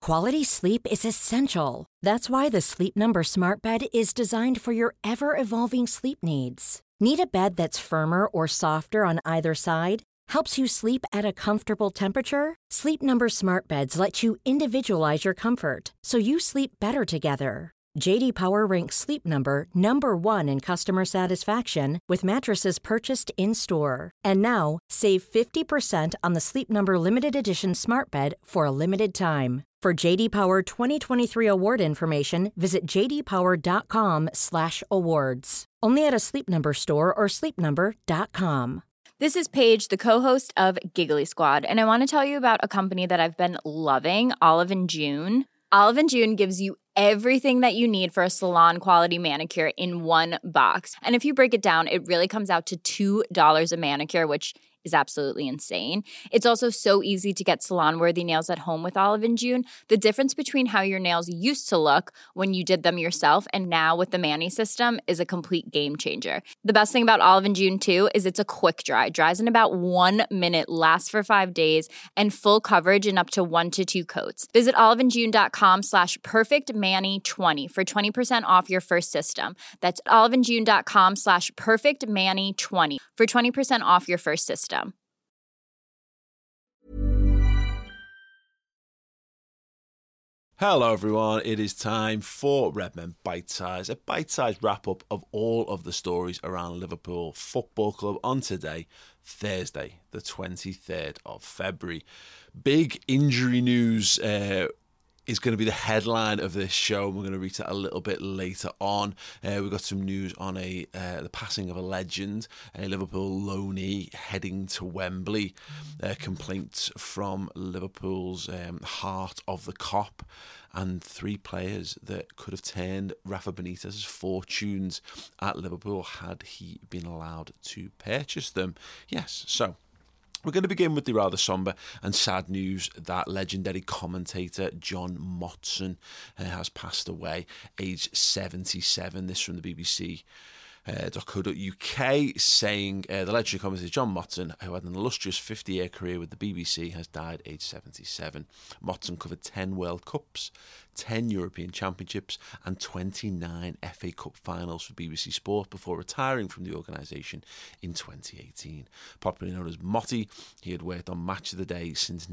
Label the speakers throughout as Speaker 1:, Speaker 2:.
Speaker 1: Quality sleep is essential. That's why the Sleep Number Smart Bed is designed for your ever-evolving sleep needs. Need a bed that's firmer or softer on either side? Helps you sleep at a comfortable temperature? Sleep Number Smart Beds let you individualize your comfort, so you sleep better together. J.D. Power ranks Sleep Number number one in customer satisfaction with mattresses purchased in-store. And now, save 50% on the Sleep Number Limited Edition Smart Bed for a limited time. For J.D. Power 2023 award information, visit jdpower.com/awards. Only at a Sleep Number store or sleepnumber.com.
Speaker 2: This is Paige, the co-host of Giggly Squad, and I want to tell you about a company that I've been loving, Olive & June. Olive & June gives you everything that you need for a salon-quality manicure in one box. And if you break it down, it really comes out to $2 a manicure, which is absolutely insane. It's also so easy to get salon-worthy nails at home with Olive & June. The difference between how your nails used to look when you did them yourself and now with the Mani system is a complete game changer. The best thing about Olive & June, too, is it's a quick dry. Dries in about 1 minute, lasts for 5 days, and full coverage in up to 1 to 2 coats. Visit oliveandjune.com/perfectmani20 for 20% off your first system. That's oliveandjune.com/perfectmani20 for 20% off your first system.
Speaker 3: Hello everyone, it is time for Redmen Bite Size, a bite-sized wrap-up of all of the stories around Liverpool Football Club on today, Thursday, the 23rd of February. Big injury news is going to be the headline of this show. We're going to reach that a little bit later on. We've got some news on the passing of a legend, a Liverpool loanee heading to Wembley. Complaints from Liverpool's Heart of the Cop, and 3 players that could have turned Rafa Benitez's fortunes at Liverpool had he been allowed to purchase them. Yes, so we're going to begin with the rather sombre and sad news that legendary commentator John Motson has passed away, aged 77. This from the BBC. .co.uk saying the legendary commentator John Motson, who had an illustrious 50-year career with the BBC, has died aged 77. Motson covered 10 World Cups, 10 European Championships and 29 FA Cup finals for BBC Sport before retiring from the organisation in 2018. Popularly known as Motty, he had worked on Match of the Day since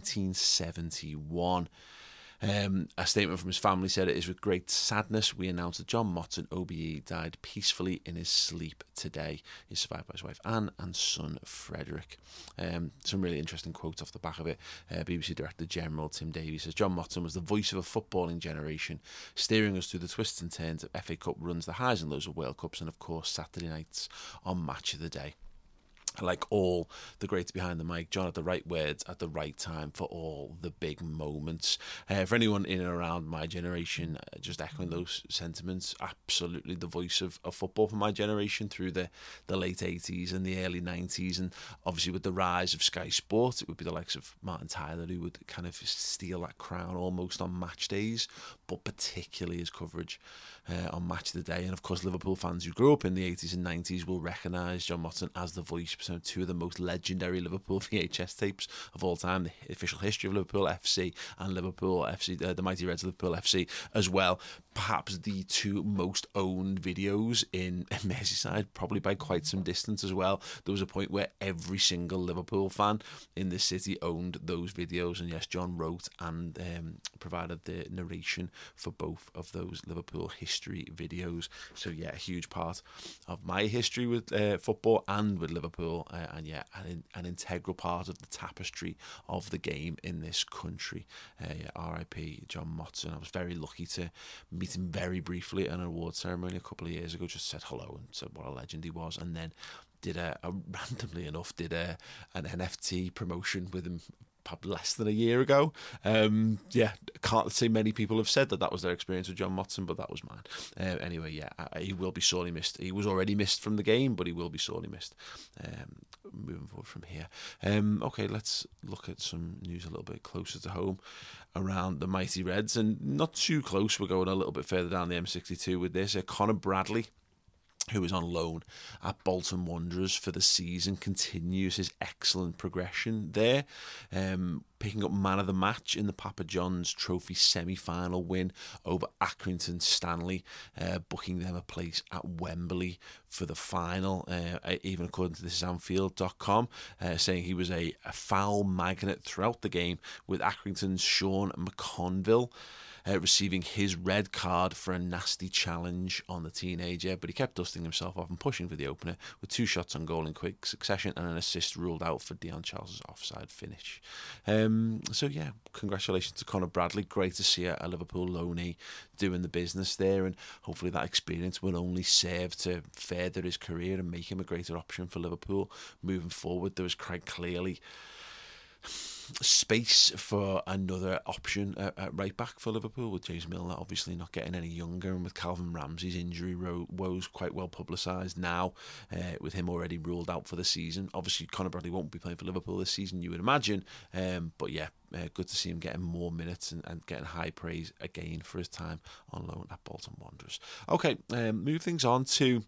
Speaker 3: 1971. A statement from his family said, "It is with great sadness we announce that John Motson, OBE, died peacefully in his sleep today." He's survived by his wife Anne and son Frederick. Some really interesting quotes off the back of it. BBC Director General Tim Davies says, "John Motson was the voice of a footballing generation, steering us through the twists and turns of FA Cup runs, the highs and lows of World Cups, and of course Saturday nights on Match of the Day." Like all the greats behind the mic, John had the right words at the right time for all the big moments. For anyone in and around my generation, just echoing those sentiments, absolutely the voice of football for my generation through the late 80s and the early 90s. And obviously with the rise of Sky Sport, it would be the likes of Martin Tyler who would kind of steal that crown almost on match days, but particularly his coverage on Match of the Day. And of course, Liverpool fans who grew up in the 80s and 90s will recognise John Motson as the voice of 2 of the most legendary Liverpool VHS tapes of all time, the official history of Liverpool FC and Liverpool FC, the Mighty Reds of Liverpool FC as well. Perhaps the 2 most owned videos in Merseyside, probably by quite some distance as well. There was a point where every single Liverpool fan in the city owned those videos, and yes, John wrote and provided the narration for both of those Liverpool history videos. So yeah, a huge part of my history with football and with Liverpool, and yeah, an integral part of the tapestry of the game in this country. R.I.P. John Motson. I was very lucky to meet him very briefly at an award ceremony a couple of years ago. Just said hello and said what a legend he was, and then did randomly enough an NFT promotion with him probably less than a year ago. Can't say many people have said that was their experience with John Motson, but that was mine. Anyway, yeah, he will be sorely missed. He was already missed from the game, but he will be sorely missed moving forward from here. Okay, let's look at some news a little bit closer to home around the Mighty Reds, and not too close. We're going a little bit further down the M62 with this. Conor Bradley, who is on loan at Bolton Wanderers for the season, continues his excellent progression there. picking up man of the match in the Papa John's Trophy semi-final win over Accrington Stanley, booking them a place at Wembley for the final, even according to this is Anfield.com, saying he was a foul magnet throughout the game, with Accrington's Sean McConville receiving his red card for a nasty challenge on the teenager, but he kept dusting himself off and pushing for the opener, with 2 shots on goal in quick succession and an assist ruled out for Dion Charles' offside finish. So yeah, congratulations to Conor Bradley. Great to see a Liverpool loanee doing the business there, and hopefully that experience will only serve to further his career and make him a greater option for Liverpool moving forward. There was quite clearly space for another option at right back for Liverpool, with James Milner obviously not getting any younger, and with Calvin Ramsey's injury woes quite well publicised now, with him already ruled out for the season. Obviously Conor Bradley won't be playing for Liverpool this season, you would imagine, but yeah, good to see him getting more minutes and getting high praise again for his time on loan at Bolton Wanderers. Okay, move things on to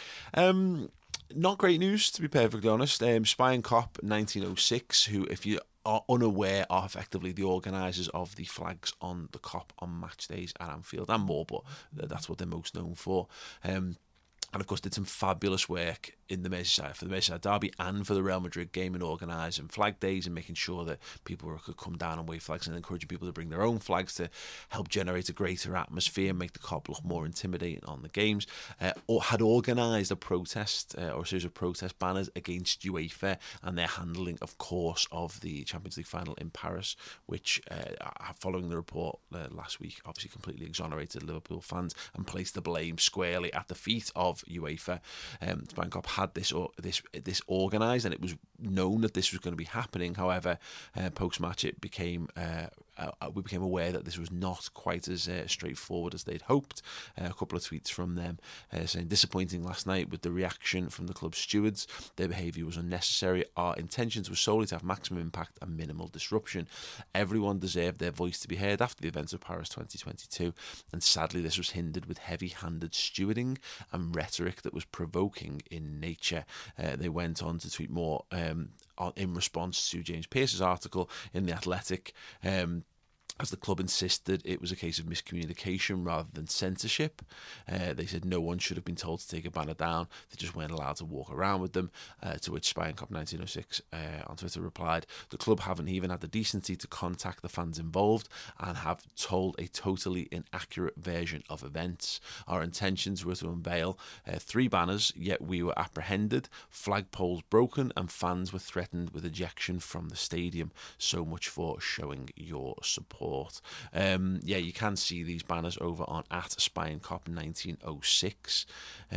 Speaker 3: not great news, to be perfectly honest. Spion Cop 1906, who, if you are unaware, are effectively the organisers of the flags on the Kop on match days at Anfield and more, but that's what they're most known for. And of course did some fabulous work in the Merseyside, for the Merseyside derby and for the Real Madrid game, in organising flag days and making sure that people could come down and wave flags, and encouraging people to bring their own flags to help generate a greater atmosphere and make the Kop look more intimidating on the games. Or had organised a protest or a series of protest banners against UEFA and their handling, of course, of the Champions League final in Paris, which, following the report last week, obviously completely exonerated Liverpool fans and placed the blame squarely at the feet of UEFA. Spion Cop had this organised, and it was known that this was going to be happening. However, post-match it became we became aware that this was not quite as straightforward as they'd hoped. A couple of tweets from them saying, disappointing last night with the reaction from the club stewards. Their behaviour was unnecessary. Our intentions were solely to have maximum impact and minimal disruption. Everyone deserved their voice to be heard after the events of Paris 2022, and sadly this was hindered with heavy-handed stewarding and rhetoric that was provoking in nature. They went on to tweet more in response to James Pearce's article in The Athletic, as the club insisted it was a case of miscommunication rather than censorship. They said no one should have been told to take a banner down. They just weren't allowed to walk around with them, to which Spion Cop 1906 on Twitter replied, the club haven't even had the decency to contact the fans involved and have told a totally inaccurate version of events. Our intentions were to unveil 3 banners, yet we were apprehended, flagpoles broken, and fans were threatened with ejection from the stadium. So much for showing your support. Yeah, you can see these banners over on at Spion Cop 1906.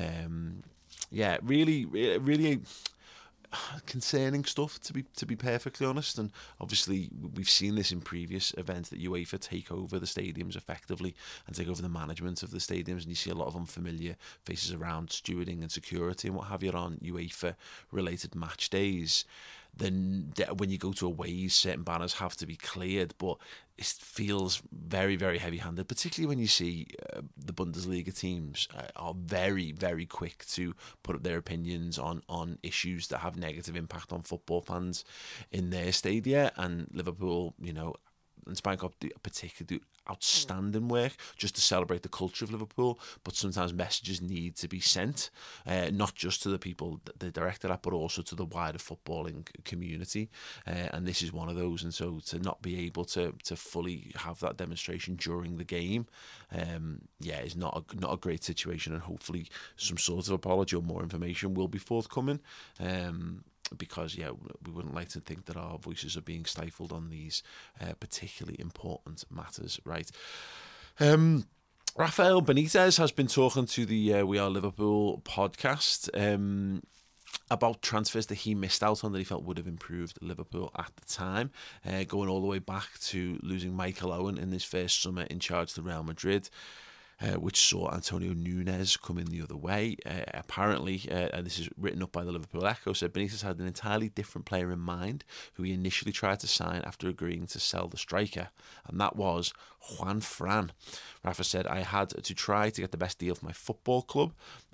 Speaker 3: Yeah, really concerning stuff, to be perfectly honest. And obviously we've seen this in previous events, that UEFA take over the stadiums effectively and take over the management of the stadiums, and you see a lot of unfamiliar faces around stewarding and security and what have you on UEFA related match days. Then when you go to aways, certain banners have to be cleared, but it feels very, very heavy-handed, particularly when you see the Bundesliga teams are very, very quick to put up their opinions on issues that have negative impact on football fans in their stadia. And Liverpool, and Spion Cop particularly do outstanding work just to celebrate the culture of Liverpool, but sometimes messages need to be sent, not just to the people that they're directed at, but also to the wider footballing community, and this is one of those. And so to not be able to fully have that demonstration during the game, is not a great situation, and hopefully some sort of apology or more information will be forthcoming. Because we wouldn't like to think that our voices are being stifled on these particularly important matters, right? Rafael Benitez has been talking to the We Are Liverpool podcast about transfers that he missed out on that he felt would have improved Liverpool at the time, going all the way back to losing Michael Owen in his first summer in charge of Real Madrid. which saw Antonio Nunes come in the other way. Apparently, and this is written up by the Liverpool Echo, said Benitez had an entirely different player in mind who he initially tried to sign after agreeing to sell the striker, and that was Juan Fran. Rafa said, I had to try to get the best deal for my football club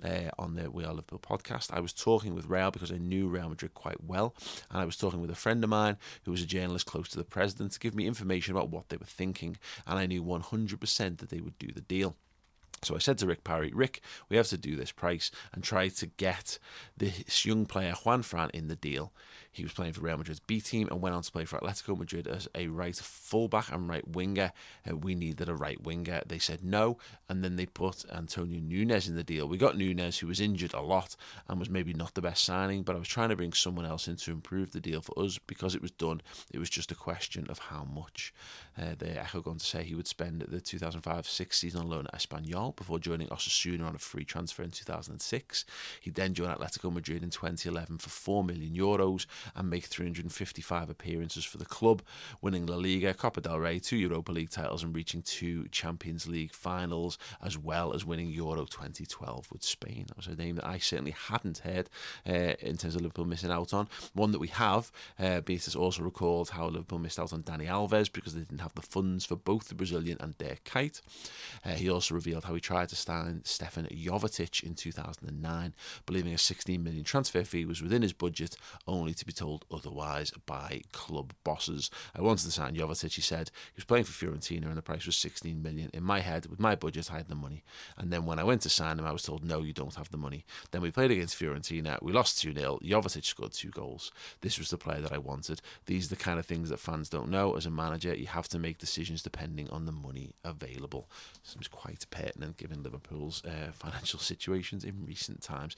Speaker 3: on the We Are Liverpool podcast. I was talking with Real because I knew Real Madrid quite well, and I was talking with a friend of mine who was a journalist close to the president to give me information about what they were thinking, and I knew 100% that they would do the deal. So I said to Rick Parry, Rick, we have to do this price and try to get this young player, Juan Fran, in the deal. He was playing for Real Madrid's B team and went on to play for Atletico Madrid as a right fullback and right winger. We needed a right winger. They said no, and then they put Antonio Nunes in the deal. We got Nunes, who was injured a lot and was maybe not the best signing, but I was trying to bring someone else in to improve the deal for us because it was done. It was just a question of how much. The Echo go on to say he would spend the 2005-06 season on loan at Espanyol before joining Osasuna on a free transfer in 2006. He then joined Atletico Madrid in 2011 for €4 million and make 355 appearances for the club, winning La Liga, Copa del Rey, 2 Europa League titles and reaching 2 Champions League finals, as well as winning Euro 2012 with Spain. That was a name that I certainly hadn't heard in terms of Liverpool missing out on. One that we have, Benitez also recalled how Liverpool missed out on Dani Alves because they didn't have the funds for both the Brazilian and Dirk Kuyt. He also revealed how he tried to sign Stefan Jovetic in 2009, believing a 16 million transfer fee was within his budget, only to be told otherwise by club bosses. I wanted to sign Jovetic, he said. He was playing for Fiorentina and the price was 16 million. In my head, with my budget, I had the money. And then when I went to sign him, I was told, no, you don't have the money. Then we played against Fiorentina. We lost 2-0. Jovetic scored 2 goals. This was the player that I wanted. These are the kind of things that fans don't know. As a manager, you have to make decisions depending on the money available. Seems quite pertinent given Liverpool's financial situations in recent times.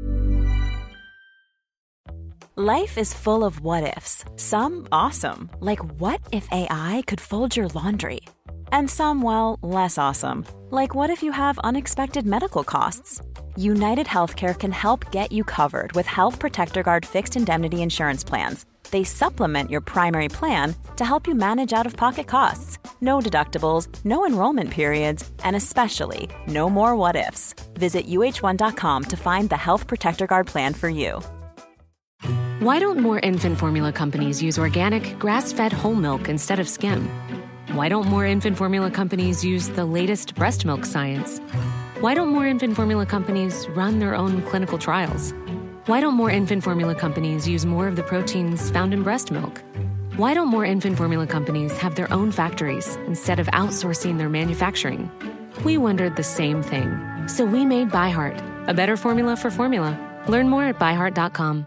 Speaker 4: Life is full of what-ifs. Some awesome, like what if AI could fold your laundry? And some, well, less awesome, like what if you have unexpected medical costs? United Healthcare can help get you covered with Health Protector Guard fixed indemnity insurance plans. They supplement your primary plan to help you manage out-of-pocket costs. No deductibles, no enrollment periods, and especially no more what-ifs. Visit uh1.com to find the Health Protector Guard plan for you.
Speaker 5: Why don't more infant formula companies use organic, grass-fed whole milk instead of skim? Why don't more infant formula companies use the latest breast milk science? Why don't more infant formula companies run their own clinical trials? Why don't more infant formula companies use more of the proteins found in breast milk? Why don't more infant formula companies have their own factories instead of outsourcing their manufacturing? We wondered the same thing. So we made ByHeart, a better formula for formula. Learn more at byheart.com.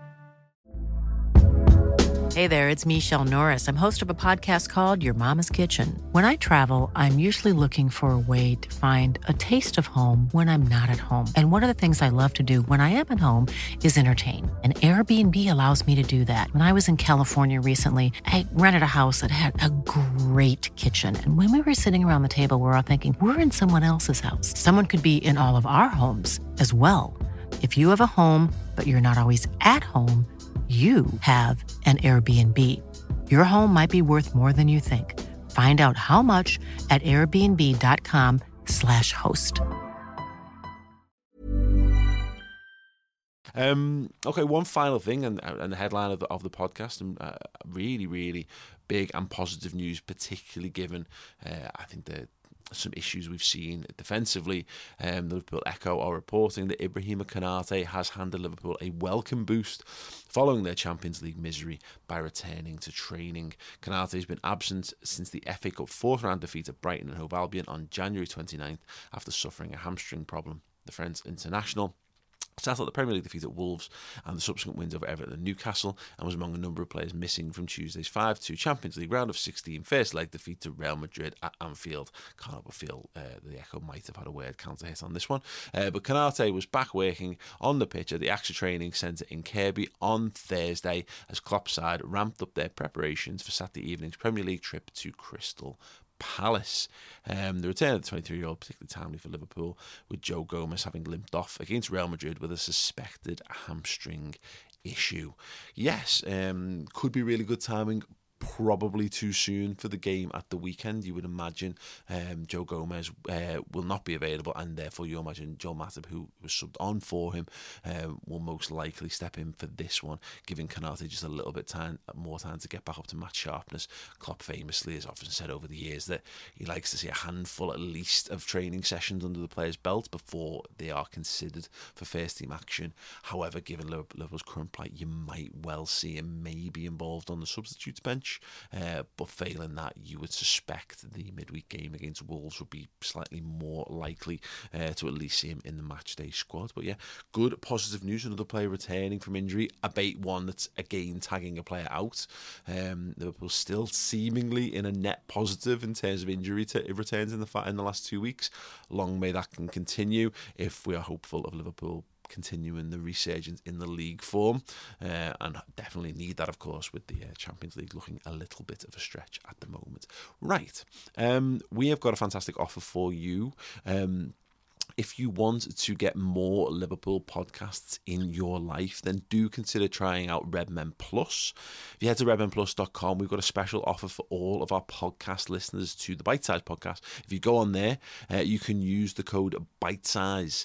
Speaker 6: Hey there, it's Michelle Norris. I'm host of a podcast called Your Mama's Kitchen. When I travel, I'm usually looking for a way to find a taste of home when I'm not at home. And one of the things I love to do when I am at home is entertain. And Airbnb allows me to do that. When I was in California recently, I rented a house that had a great kitchen. And when we were sitting around the table, we were all thinking, we're in someone else's house. Someone could be in all of our homes as well. If you have a home, but you're not always at home, you have an Airbnb. Your home might be worth more than you think. Find out how much at airbnb.com/host.
Speaker 3: Okay, one final thing, and the headline of the podcast, and really, really big and positive news, particularly given, I think, some issues we've seen defensively. The Liverpool Echo are reporting that Ibrahima Konate has handed Liverpool a welcome boost following their Champions League misery by returning to training. Konate has been absent since the FA Cup 4th round defeat at Brighton and Hove Albion on January 29th after suffering a hamstring problem. The French international sat out the Premier League defeat at Wolves and the subsequent wins over Everton and Newcastle, and was among a number of players missing from Tuesday's 5-2 Champions League round of 16 first leg defeat to Real Madrid at Anfield. Can't help but feel the Echo might have had a word counter hit on this one. But Konate was back working on the pitch at the AXA Training Centre in Kirkby on Thursday as Klopp's side ramped up their preparations for Saturday evening's Premier League trip to Crystal Palace. The return of the 23-year-old particularly timely for Liverpool, with Joe Gomez having limped off against Real Madrid with a suspected hamstring issue. Yes, could be really good timing, probably too soon for the game at the weekend. You would imagine Joe Gomez will not be available, and therefore you imagine Joel Matip, who was subbed on for him, will most likely step in for this one, giving Konate just a little bit more time to get back up to match sharpness. Klopp famously has often said over the years that he likes to see a handful at least of training sessions under the player's belt before they are considered for first team action. However, given Liverpool's current plight, you might well see him maybe involved on the substitutes bench, but failing that, you would suspect the midweek game against Wolves would be slightly more likely to at least see him in the matchday squad. But yeah, good positive news, another player returning from injury, albeit one that's again tagging a player out. Liverpool still seemingly in a net positive in terms of injury returns in the last 2 weeks. Long may that can continue if we are hopeful of Liverpool continuing the resurgence in the league form, and definitely need that, of course, with the Champions League looking a little bit of a stretch at the moment. Right, we have got a fantastic offer for you. If you want to get more Liverpool podcasts in your life, then do consider trying out Redmen Plus. If you head to redmenplus.com, we've got a special offer for all of our podcast listeners to the Bite Size podcast. If you go on there, you can use the code BITESIZE,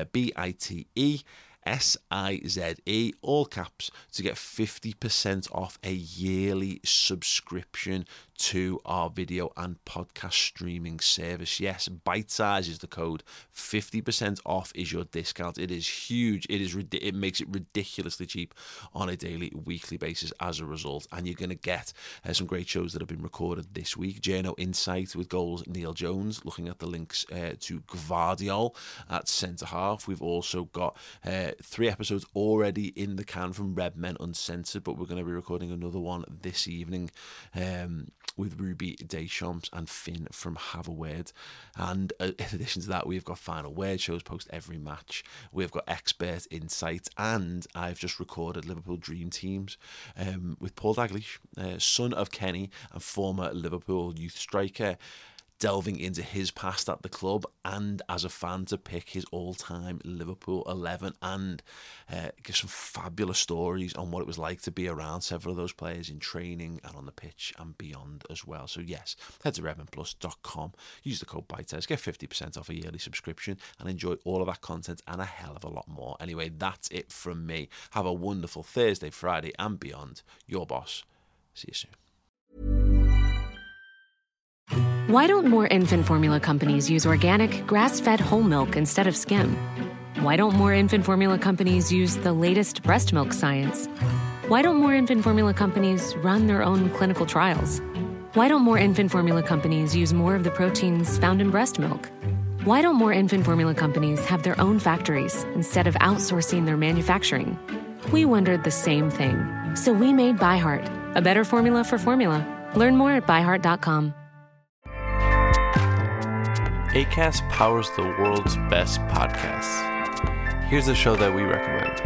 Speaker 3: BITESIZE, all caps, to get 50% off a yearly subscription to our video and podcast streaming service. Yes, Bite Size is the code. 50% off is your discount. It is huge. It makes it ridiculously cheap on a daily, weekly basis as a result. And you're going to get some great shows that have been recorded this week. Journo Insight with goals, Neil Jones, looking at the links to Gvardiol at centre half. We've also got 3 episodes already in the can from Red Men Uncensored, but we're going to be recording another one this evening with Ruby Deschamps and Finn from Have a Word. And in addition to that, we've got Final Word shows post every match. We've got expert insights, and I've just recorded Liverpool Dream Teams with Paul Dalglish, son of Kenny and former Liverpool youth striker, delving into his past at the club and as a fan to pick his all-time Liverpool 11 and give some fabulous stories on what it was like to be around several of those players in training and on the pitch and beyond as well. So yes, head to redmenplus.com, use the code BITES, get 50% off a yearly subscription and enjoy all of that content and a hell of a lot more. Anyway, that's it from me. Have a wonderful Thursday, Friday and beyond. Your boss. See you soon.
Speaker 5: Why don't more infant formula companies use organic, grass-fed whole milk instead of skim? Why don't more infant formula companies use the latest breast milk science? Why don't more infant formula companies run their own clinical trials? Why don't more infant formula companies use more of the proteins found in breast milk? Why don't more infant formula companies have their own factories instead of outsourcing their manufacturing? We wondered the same thing. So we made ByHeart, a better formula for formula. Learn more at byheart.com.
Speaker 7: Acast powers the world's best podcasts. Here's a show that we recommend.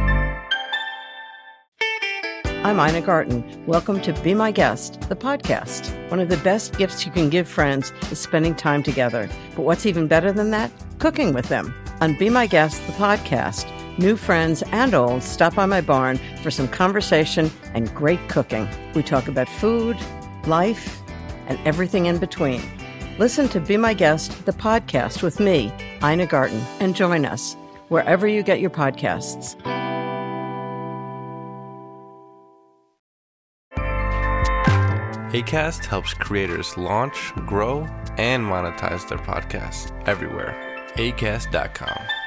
Speaker 8: I'm Ina Garten. Welcome to Be My Guest, the podcast. One of the best gifts you can give friends is spending time together. But what's even better than that? Cooking with them. On Be My Guest, the podcast, new friends and old stop by my barn for some conversation and great cooking. We talk about food, life, and everything in between. Listen to Be My Guest, the podcast with me, Ina Garten, and join us wherever you get your podcasts.
Speaker 7: Acast helps creators launch, grow, and monetize their podcasts everywhere. Acast.com.